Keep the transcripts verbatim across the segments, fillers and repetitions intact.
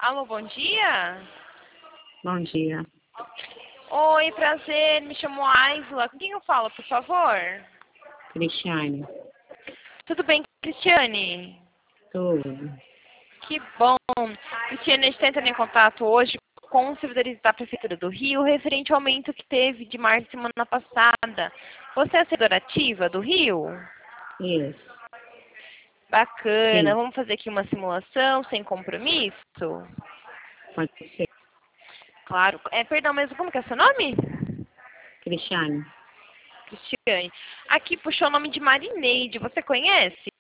Alô, bom dia. Bom dia. Oi, prazer. Me chamo Aisla. Com quem eu falo, por favor? Cristiane. Tudo bem, Cristiane? Tudo. Que bom. Cristiane, a gente está entrando em contato hoje com os servidores da Prefeitura do Rio, referente ao aumento que teve de março semana passada. Você é a servidora ativa do Rio? Isso. Bacana. Sim, Vamos fazer aqui uma simulação sem compromisso? pode ser. Claro. É, perdão, mesmo como que é seu nome? Cristiane. Cristiane. Aqui puxou o nome de Marineide. Você conhece?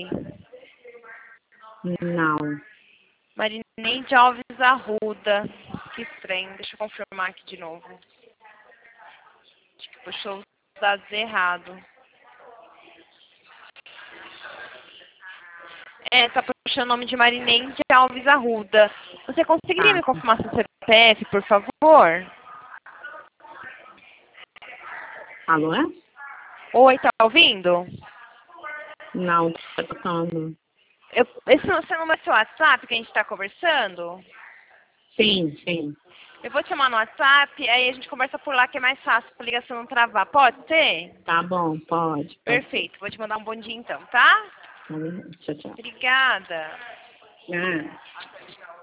Não. Marineide Alves Arruda. Que estranho. Deixa eu confirmar aqui de novo. Acho que puxou os dados errados. É, tá puxando o nome de Marineide Alves Arruda. Você conseguiria Tá. me confirmar seu C P F, por favor? Alô, é? Oi, tá ouvindo? Não, tá tocando. Eu, esse é o seu número é seu WhatsApp que a gente está conversando? Sim, sim. Eu vou te chamar no WhatsApp, aí a gente conversa por lá que é mais fácil pra ligação não travar. Pode ser? Tá bom, pode, pode ser. Perfeito. Vou te mandar um bom dia então, tá? Tá bem? Tchau, tchau. Obrigada. Ah.